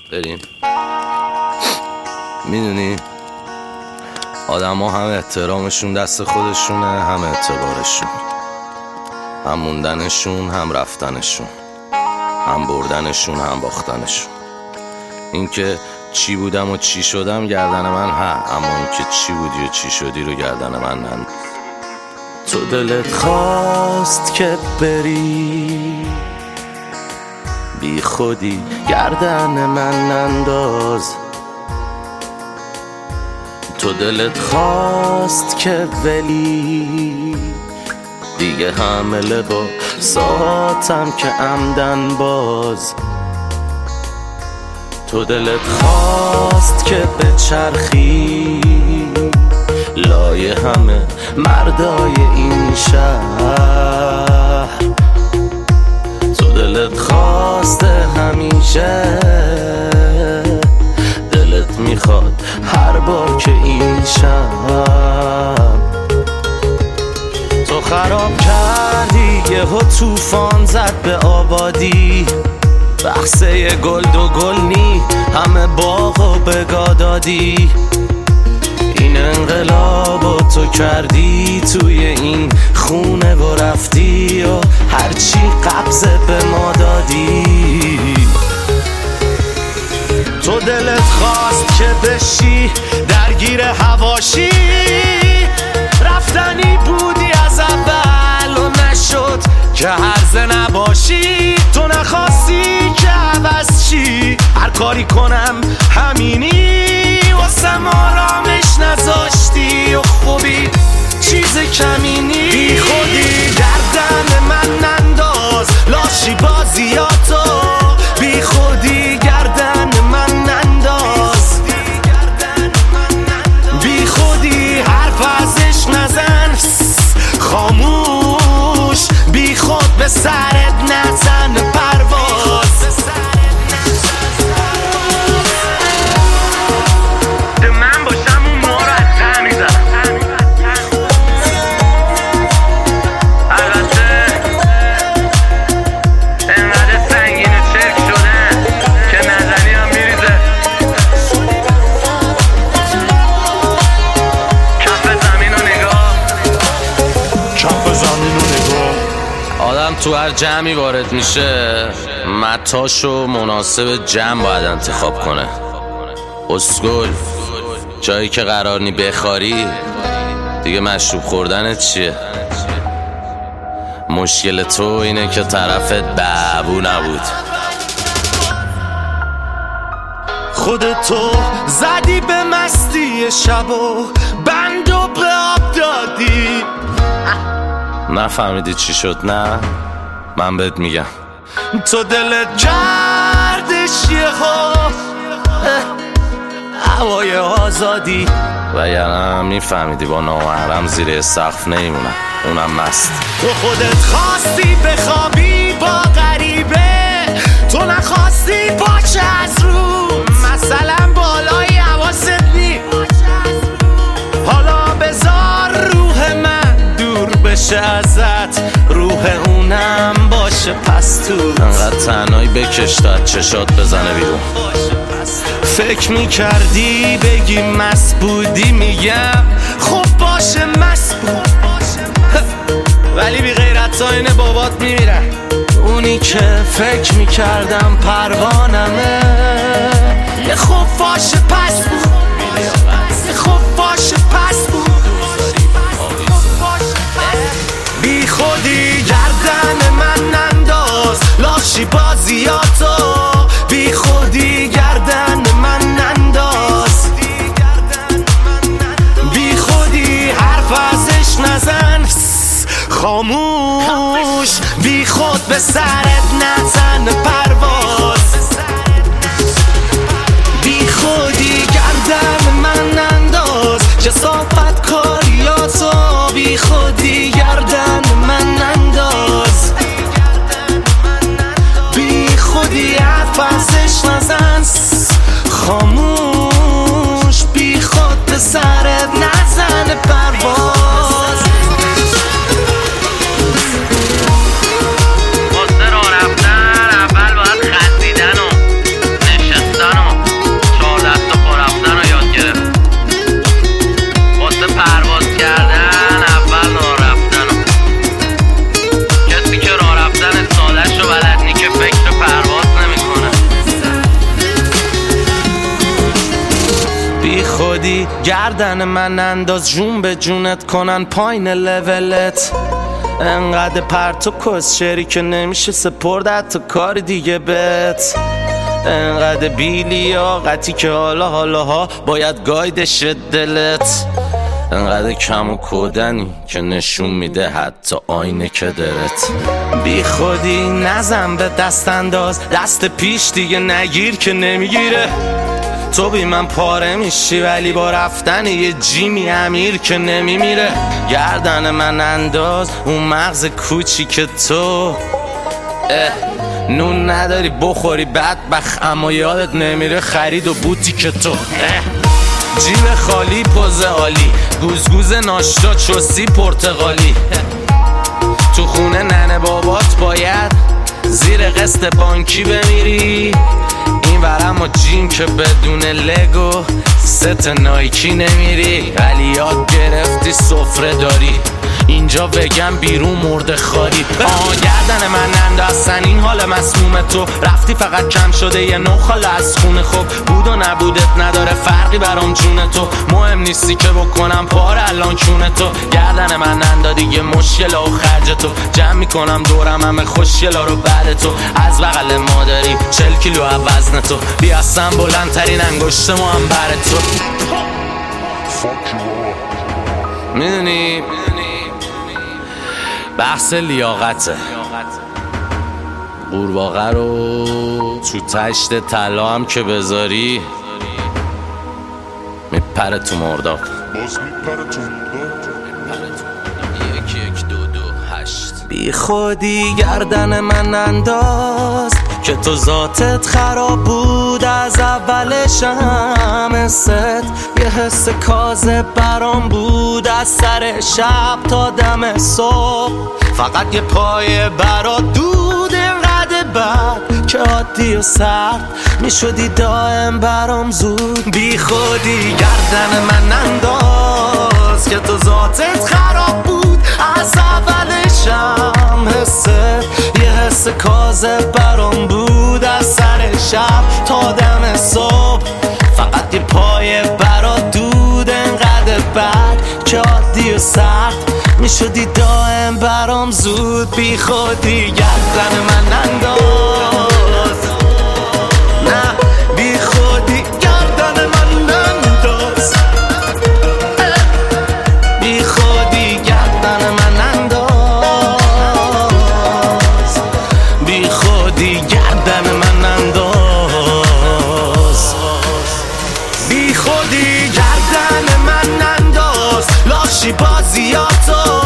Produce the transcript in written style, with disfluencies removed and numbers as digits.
بریم. میدونی آدم ها هم احترامشون دست خودشونه، هم اعتبارشون، هم موندنشون هم رفتنشون، هم بردنشون هم باختنشون. اینکه چی بودم و چی شدم گردن من اما اینکه چی بودی و چی شدی رو گردن من نند. تو دلت خواست که بری، بی خودی گردن من ننداز. تو دلت خواست که ولی دیگه حمله با ساعتم که عمدن باز. تو دلت خواست که بچرخی لای همه مردای این شهر. تو دلت خواست همیشه، دلت میخواد هر بار که این شب تو خراب کردی، یهو طوفان زد به آبادی. بخصه گلد و گل نی همه باغ و بگاه دادی. این انقلابو تو کردی توی این خونه و رفتی و هرچی قبضه به ما دادی. تو دلت خواست که بشی درگیر حواشی، رفتنی بودی از اول و نشد که هرزه نباشی. تو نخواستی که عوض چی، هر کاری کنم همینی، واسم آرامش نذاشتی و خوبی چیز کمینی. بی خودی گردن من ننداز لاشی بازیاتو، بی خودی گردن من ننداز. بی خودی حرف ازش نزن، خاموش بی خود به سرت نزن پرواز. ده من باشم اون مرتب میزنم، البته انقدر سنگین و چرک شدن که نزنی هم میریزه کف زمین و نگاه، کف زمین و نگاه. آدم تو هر جمعی وارد میشه متاشو مناسب جمع باید انتخاب کنه. اسکول جایی که قرار نی بخاری دیگه مشروب خوردنت چیه؟ مشکل تو اینه که طرفت بابو نبود. خودتو زدی به مستی شب و بندو به آب دادی. نفهمیدی چی شد؟ نه من بهت میگم. تو دلت کردش یهو هوای آزادی، وگرنه میفهمیدی با نامحرم زیر سقف نمیمونم، اونم مست. تو خودت خواستی بخوابی با غریبه، تو نخواستی باشه از رو، مثلا بالای حواست نی. حالا بذار روح من دور بشه ازت، روح اونم باشه پس تو. انقدر تنهایی بکش تا چشات بزنه بیرون. فکر میکردی بگی مست بودی، میگم خب باشه مست بود، ولی بی غیرت ها اینه بابات میمیرن. اونی که فکر میکردم پروانمه، یه خب باشه پس بود، یه خب باشه پس بود. بی خودی گردن من ننداز لاشی بازیاتو، بی خودی گردن من ننداز. بی خودی حرف ازش نزن، خاموش بی خود به سرت نزن پرواز. بی خودی گردن من ننداز کثافت کاریاتو، بی خودی گردن من ننداز. بی خودی حرف ازش نزن، خاموش بی خود به سرت نزن پرواز. واسه راه رفتن اول باید خزیدن و نشستن و گردن من انداز، جون به جونت کنن پایین لولت. انقدر پرت و کسشری که نمیشه سپرد حتی کار دیگه بهت. انقدر بیلیاقتی که حالا باید گایدش دلت. انقدر کم و کودنی که نشون میده حتی آینه که درت. بی خودی نزن به دست انداز، دست پیش دیگه نگیر که نمیگیره. تو بی من پاره میشی ولی با رفتن یه جیمی امیر که نمیمیره. گردن من انداز، اون مغز کوچی که تو نون نداری بخوری بدبخت، اما یادت نمیره خرید و بوتی که تو جیب خالی پوز عالی، گوزگوز ناشتا چوسی پرتغالی. تو خونه ننه بابات باید زیر قسط بانکی بمیری. این ورم و جیم که بدون لگو ست نایکی نمیری. ولی یاد گرفتی سفره داری اینجا بگم بیرون مرده خاری. گردن من انداستن این حال مسموم تو، رفتی فقط کم شده یه نخال از خونه. خوب بود و نبودت نداره فرقی برام جون تو، مهم نیستی که بکنم پاره الان کونه تو. گردن من اندادی یه مشکلا و خرج تو، جمع میکنم دورم همه خوشگلا رو بعد تو. از بغل مادری 40 کیلو وزن تو، بیاستم بلندترین انگشت ما هم بر تو. میدونی بحث لیاقته، قورباغه رو تو تشت طلا هم که بذاری میپره تو مرداب. بی خودی گردن من انداز که تو ذاتت خراب بود از اولش هم. حست یه حس کاذب برام بود از سر شب تا دم صبح. فقط یه پای برات دود اینقدر بد که عادی و سرد میشدی دائم برام زود. بی خودی گردن من انداز که تو ذاتت خراب بود از اولش هم. حست یه حس کاذب برام بود از سر شب تا دم صبح. فقط یه پای برات دود انقدر بد که عادی و سرد میشدی دائم برام زود. بی خودی گردن من انداز، نه بی خودی گردن من انداز. بی خودی گردن من انداز، بی خودی گردن من انداز. بی خودی گردن من انداز، لاشی بازیاتو